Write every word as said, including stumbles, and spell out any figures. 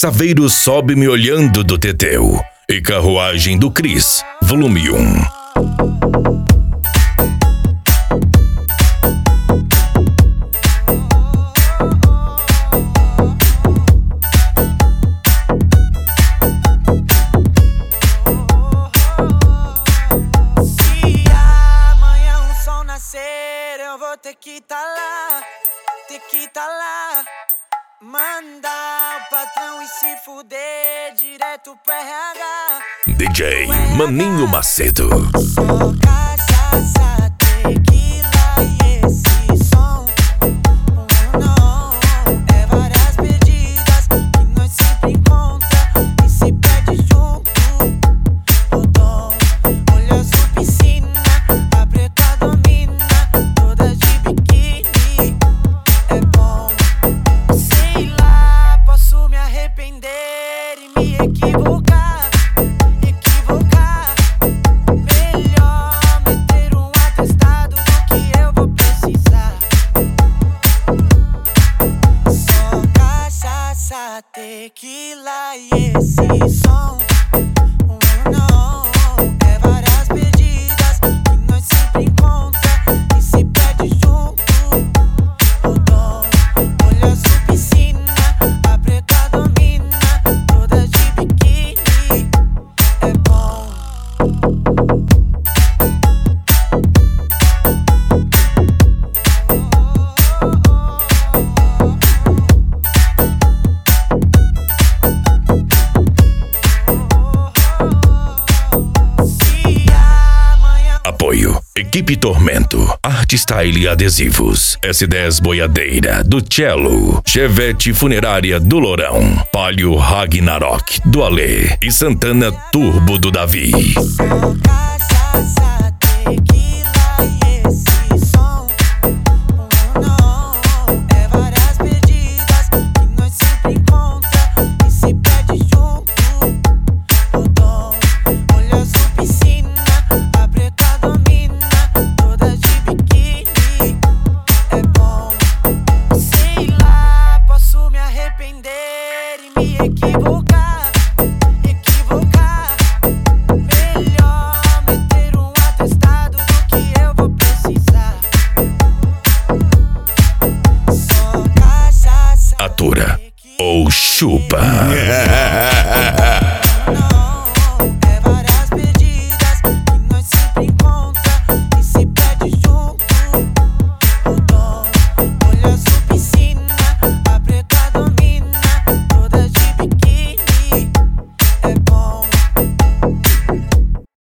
Saveiro sobe me olhando do Teteu e Carruagem do Cris, volume um. Se amanhã o sol nascer, eu vou ter que tá lá, ter que tá lá. Mandar o patrão e se fuder direto pro R H. D J Maninho Macedo. Só cachaça, tequila e esse som. Oh, não, é várias pedidas que nós sempre encontra e se perde junto. O dom, olha sua piscina, a preta domina, toda de biquíni. É bom. Sei lá, posso me arrepender e me equivocar, equivocar. Melhor meter um atestado do que eu vou precisar. Só cachaça, tequila e esse som. Oh, não, é várias pedidas que nós sempre encontra e se perde junto. O dom, olha sua piscina, a preta domina, toda de biquíni. É bom. Se amanhã Apoio: Equipe Tormento, Arte Style e Adesivos, S dez Boiadeira do Cello, Chevette Funerária do Lourão, Palio Ragnarok do Alê e Santana Turbo do Davi. só cachaça, tequila e esse som. Oh, não, é várias pedidas que nós sempre encontra e se perde junto. O dom, olha sua piscina, a preta domina, toda de biquíni. É bom. Sei lá, posso me arrepender e me equivocar, equivocar. Melhor meter um atestado do que eu vou precisar. Só cachaça, Atura tequila ou chupa. e esse som.